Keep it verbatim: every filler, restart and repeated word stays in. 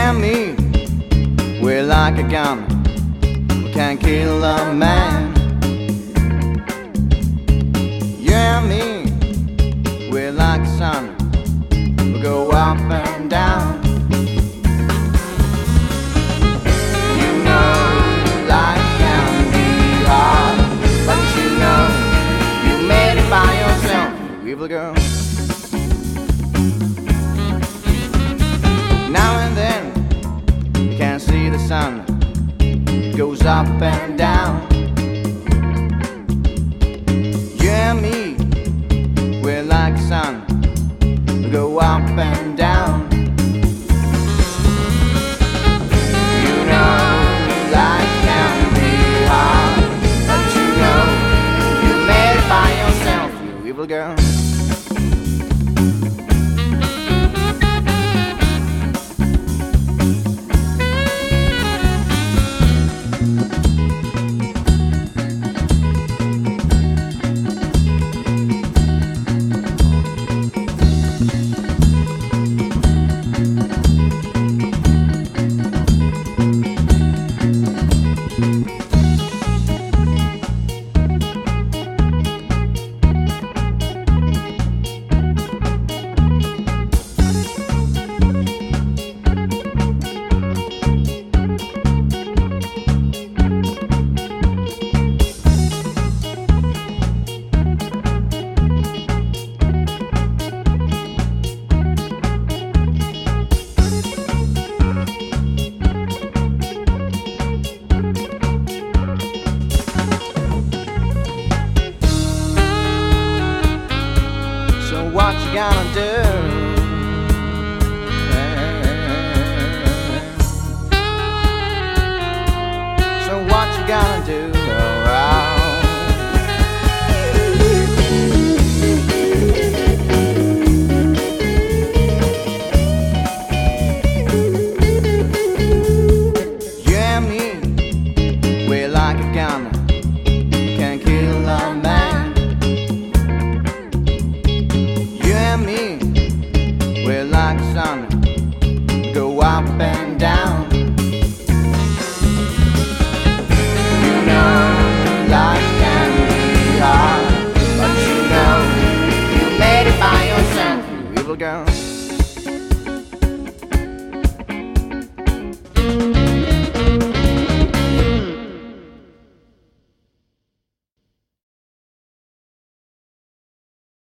and me, we're like a gun, we can't kill a man. You and me, we're like the sun, we go up and down. You know life can be hard, but you know you made it by yourself, you evil girl. Now and then you can't see the sun, it goes up and down. You and me, we're like the sun, we go up and down. You know life can be hard, but you know you made it by yourself, you evil girl. What you gonna do? So what you gonna do? You and me, we're like a gun, can't kill a man. Me, we're like the sun, go up and down. You know life can be hard, but you know you made it by yourself, you evil girl.